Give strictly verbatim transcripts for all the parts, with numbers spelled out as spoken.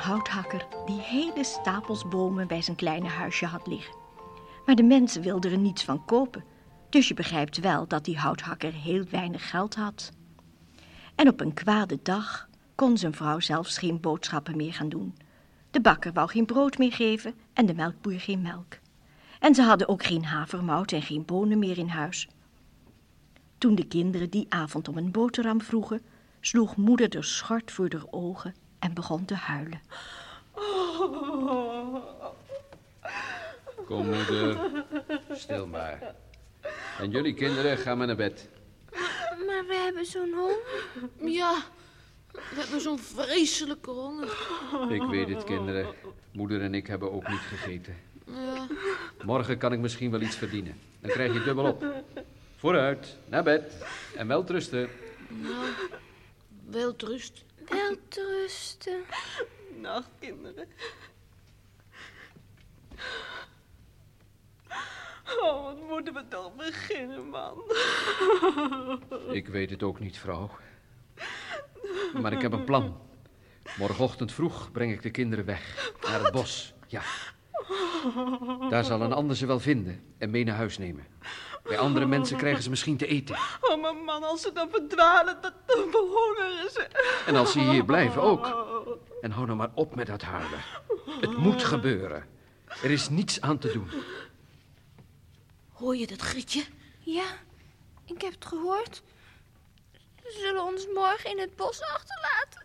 houthakker die hele stapels bomen bij zijn kleine huisje had liggen. Maar de mensen wilden er niets van kopen. Dus je begrijpt wel dat die houthakker heel weinig geld had. En op een kwade dag kon zijn vrouw zelfs geen boodschappen meer gaan doen. De bakker wou geen brood meer geven en de melkboer geen melk. En ze hadden ook geen havermout en geen bonen meer in huis. Toen de kinderen die avond om een boterham vroegen, sloeg moeder de schort voor haar ogen en begon te huilen. Kom, moeder. Stil maar. En jullie kinderen, gaan maar naar bed. Maar we hebben zo'n honger. Ja, we hebben zo'n vreselijke honger. Ik weet het, kinderen. Moeder en ik hebben ook niet gegeten. Ja. Morgen kan ik misschien wel iets verdienen. Dan krijg je dubbel op. Vooruit, naar bed. En welterusten. Nou, welterust. Welterusten. Nacht, kinderen. Oh, wat moeten we toch beginnen, man? Ik weet het ook niet, vrouw. Maar ik heb een plan. Morgenochtend vroeg breng ik de kinderen weg. Naar het bos, ja. Daar zal een ander ze wel vinden en mee naar huis nemen. Bij andere mensen krijgen ze misschien te eten. Oh, maar man, als ze dan verdwalen, dan, dan behongeren ze. En als ze hier blijven ook. En hou nou maar op met dat huilen. Het moet gebeuren. Er is niets aan te doen. Hoor je dat, Grietje? Ja, ik heb het gehoord. Ze zullen ons morgen in het bos achterlaten.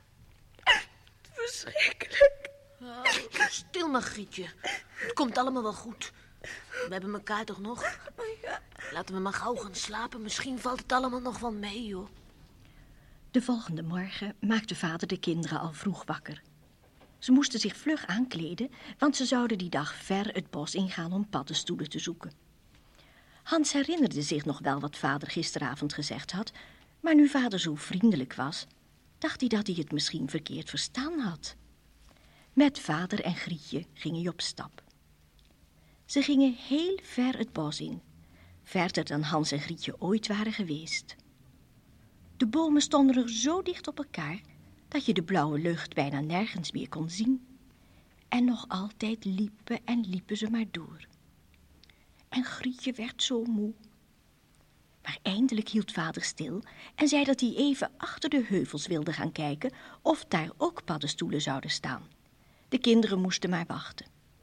Verschrikkelijk. Ja, stil maar, Grietje. Het komt allemaal wel goed. We hebben elkaar toch nog? Laten we maar gauw gaan slapen. Misschien valt het allemaal nog wel mee, joh. De volgende morgen maakte vader de kinderen al vroeg wakker. Ze moesten zich vlug aankleden, want ze zouden die dag ver het bos ingaan om paddenstoelen te zoeken. Hans herinnerde zich nog wel wat vader gisteravond gezegd had, maar nu vader zo vriendelijk was, dacht hij dat hij het misschien verkeerd verstaan had. Met vader en Grietje ging hij op stap. Ze gingen heel ver het bos in, verder dan Hans en Grietje ooit waren geweest. De bomen stonden er zo dicht op elkaar dat je de blauwe lucht bijna nergens meer kon zien. En nog altijd liepen en liepen ze maar door. En Grietje werd zo moe. Maar eindelijk hield vader stil en zei dat hij even achter de heuvels wilde gaan kijken of daar ook paddenstoelen zouden staan. De kinderen moesten maar wachten.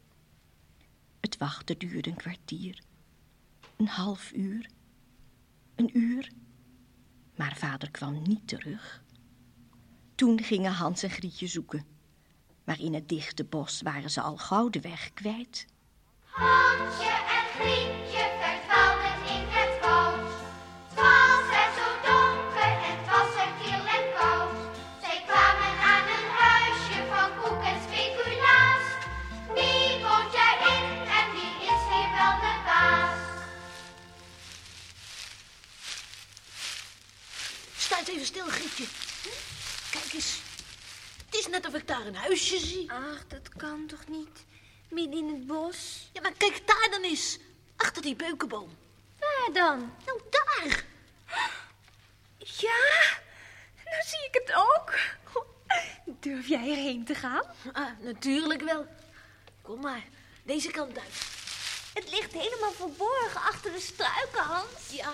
Het wachten duurde een kwartier, een half uur, een uur, maar vader kwam niet terug. Toen gingen Hans en Grietje zoeken, maar in het dichte bos waren ze al gauw de weg kwijt. Hansje en Grietje verdwaalden in het woud. Het was er zo donker en het was er kil en koud. Zij kwamen aan een huisje van koek en speculaas. Wie woont daarin en wie is hier wel de baas? Sta eens even stil, Grietje. Kijk eens. Het is net of ik daar een huisje zie. Ach, dat kan toch niet? Midden in het bos. Ja, maar kijk daar dan eens. Achter die beukenboom. Waar dan? Nou, daar. Ja, nou zie ik het ook. Durf jij erheen te gaan? Ah, natuurlijk wel. Kom maar, deze kant uit. Het ligt helemaal verborgen achter de struiken, Hans. Ja.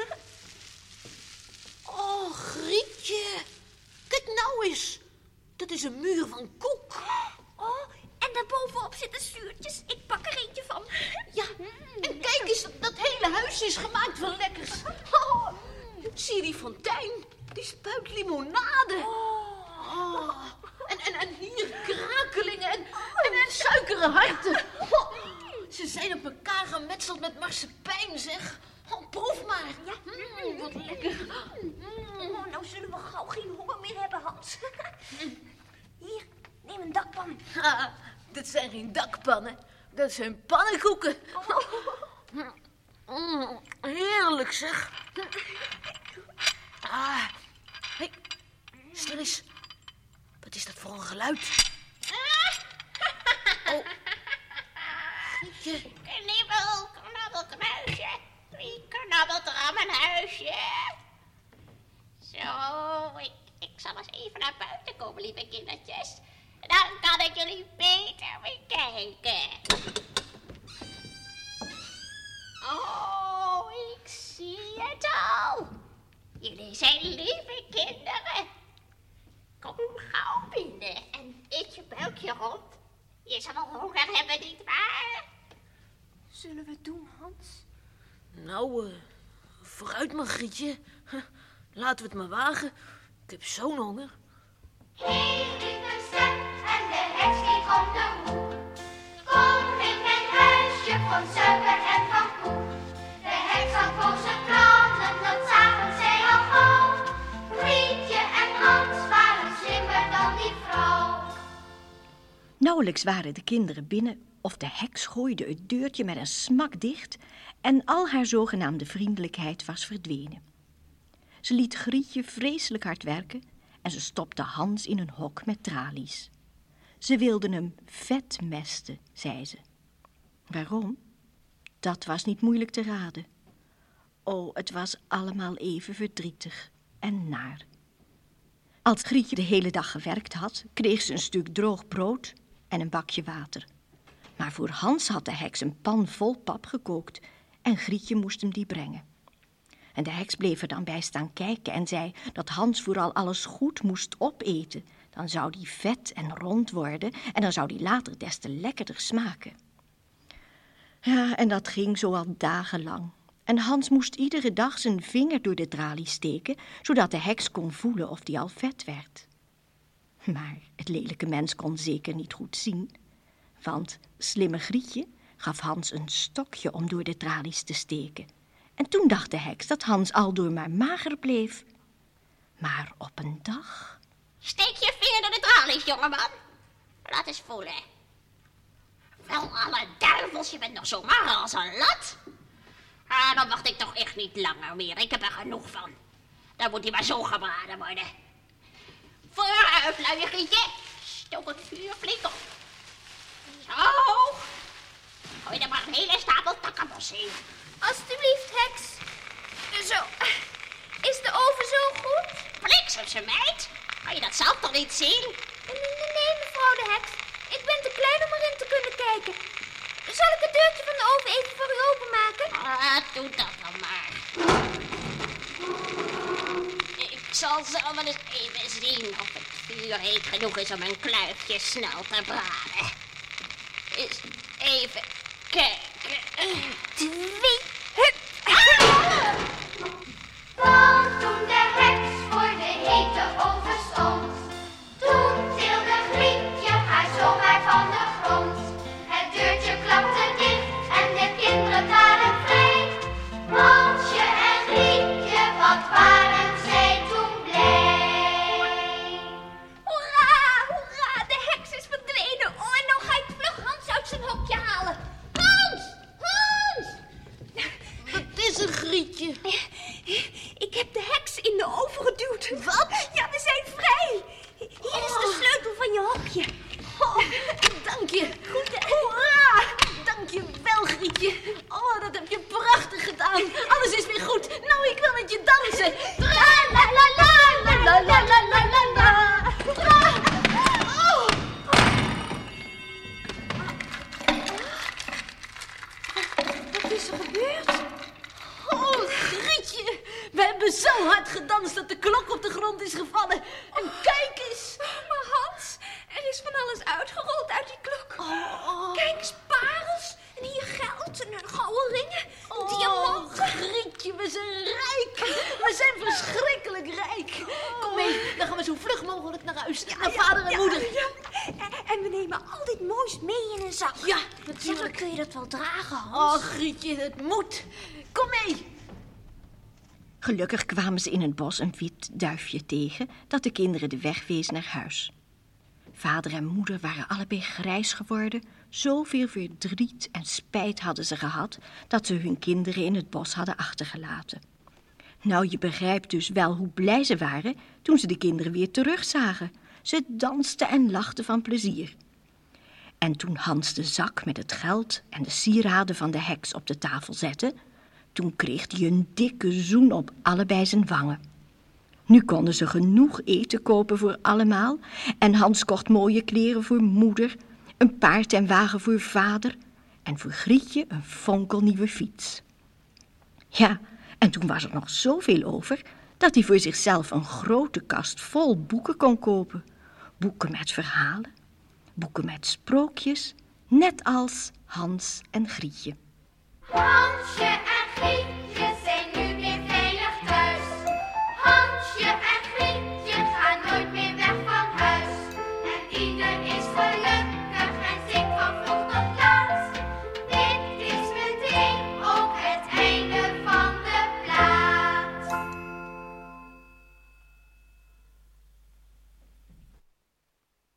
Oh, Grietje. Kijk nou eens. Dat is een muur van koek. Oh, en daarbovenop zitten zuurtjes. Ik pak er eentje van. Ja, en kijk eens, dat, dat hele huisje is gemaakt van lekkers. Oh, zie je die fontein? Die spuit limonade. Oh. En, en, en hier krakelingen en, en, en suikeren harten. Oh, ze zijn op elkaar gemetseld met marsepein, zeg. Oh, proef maar. Ja. Mm, wat lekker. Oh, nou zullen we gauw geen honger meer hebben, Hans. Hier, neem een dakpan. Ah, dit zijn geen dakpannen. Dat zijn pannenkoeken. Mm, heerlijk, zeg. Ah, hey, stil eens. Wat is dat voor een geluid? Oh, Grietje. Knibbel, knabbel, knuisje. Wie knabbelt er aan mijn huisje? Zo, ik, ik zal eens even naar buiten komen, lieve kindertjes. Dan kan ik jullie beter bekijken. Oh, ik zie het al. Jullie zijn lieve kinderen. Kom gauw binnen en eet je buikje rond. Je zal wel honger hebben, nietwaar? Zullen we het doen, Hans? Nou, uh, vooruit maar, Grietje. Huh, laten we het maar wagen. Ik heb zo'n honger. Hé, riep een stem en de heks ging om de hoek. Kom in mijn huisje van suiker en van koek. De heks had boze plannen, dat zagen zij al gauw. Grietje en Hans waren slimmer dan die vrouw. Nauwelijks waren de kinderen binnen of de heks gooide het deurtje met een smak dicht en al haar zogenaamde vriendelijkheid was verdwenen. Ze liet Grietje vreselijk hard werken en ze stopte Hans in een hok met tralies. Ze wilden hem vetmesten, zei ze. Waarom? Dat was niet moeilijk te raden. Oh, het was allemaal even verdrietig en naar. Als Grietje de hele dag gewerkt had, kreeg ze een stuk droog brood en een bakje water. Maar voor Hans had de heks een pan vol pap gekookt en Grietje moest hem die brengen. En de heks bleef er dan bij staan kijken en zei dat Hans vooral alles goed moest opeten. Dan zou die vet en rond worden en dan zou die later des te lekkerder smaken. Ja, en dat ging zo al dagenlang. En Hans moest iedere dag zijn vinger door de tralie steken, zodat de heks kon voelen of die al vet werd. Maar het lelijke mens kon zeker niet goed zien, want slimme Grietje gaf Hans een stokje om door de tralies te steken. En toen dacht de heks dat Hans aldoor maar mager bleef. Maar op een dag... Steek je vinger door de tralies, jongeman. Laat eens voelen. Wel, alle duivels, je bent nog zo mager als een lat. Ah, dan wacht ik toch echt niet langer meer. Ik heb er genoeg van. Dan moet hij maar zo gebraden worden. Vooruit, luie Grietje. Stook het vuur flink op. Zo. Gooi er maar een hele stapel takkenbos in. Alsjeblieft, heks. Zo. Is de oven zo goed? Bliksemse meid. Kan je dat zelf toch niet zien? Nee, nee, nee, mevrouw de heks. Ik ben te klein om erin te kunnen kijken. Zal ik het deurtje van de oven even voor u openmaken? Ah, doe dat dan maar. Ik zal zo wel eens even zien of het vuur heet genoeg is om een kluifje snel te braden. Eens even kijken. Twee. Hup. Want toen de heks voor de hete oven stond, toen tilde Grietje haar zomaar van de grond. Het deurtje klapte dicht en de kinderen waren vrij. Hansje en Grietje, wat waren zij toen blij. Hoera, hoera, de heks is verdwenen. Oh, en nou ga ik vlug Hans uit zijn hokje halen. Hans, Hans! Wat is er, Grietje? Ik heb de heks in de oven geduwd. Wat? Ja, we zijn vrij. Hier is de sleutel van je hokje. Oh, dank je. Goed, hè? Hoera! Dank je wel, Grietje. Oh, dat heb je prachtig gedaan. Alles is weer goed. Nou, ik wil met je dansen. La la la la la la la la la la. Hoera! Oh. Wat is er gebeurd? Oh, Grietje. We hebben zo hard gedanst dat de klok op de grond is gevallen. En kijk eens. Maar Hans, er is van alles uitgerold uit die klok. Oh, oh. Kijk eens, parels. En hier geld en gouden ringen. Oh, Diamanten. Grietje, we zijn rijk. We zijn verschrikkelijk rijk. Kom mee, dan gaan we zo vlug mogelijk naar huis. Naar vader en Ja, moeder. ja. En, en we nemen al dit moois mee in een zak. Ja, Zeg maar, natuurlijk. kun je dat wel dragen, Hans? Oh, Grietje, het moet. Kom mee. Gelukkig kwamen ze in het bos een wit duifje tegen dat de kinderen de weg wees naar huis. Vader en moeder waren allebei grijs geworden. Zoveel verdriet en spijt hadden ze gehad dat ze hun kinderen in het bos hadden achtergelaten. Nou, je begrijpt dus wel hoe blij ze waren toen ze de kinderen weer terugzagen. Ze dansten en lachten van plezier. En toen Hans de zak met het geld en de sieraden van de heks op de tafel zette, toen kreeg hij een dikke zoen op allebei zijn wangen. Nu konden ze genoeg eten kopen voor allemaal en Hans kocht mooie kleren voor moeder, een paard en wagen voor vader en voor Grietje een fonkelnieuwe fiets. Ja, en toen was er nog zoveel over dat hij voor zichzelf een grote kast vol boeken kon kopen. Boeken met verhalen, boeken met sprookjes, net als Hans en Grietje. Hansje en Grietje.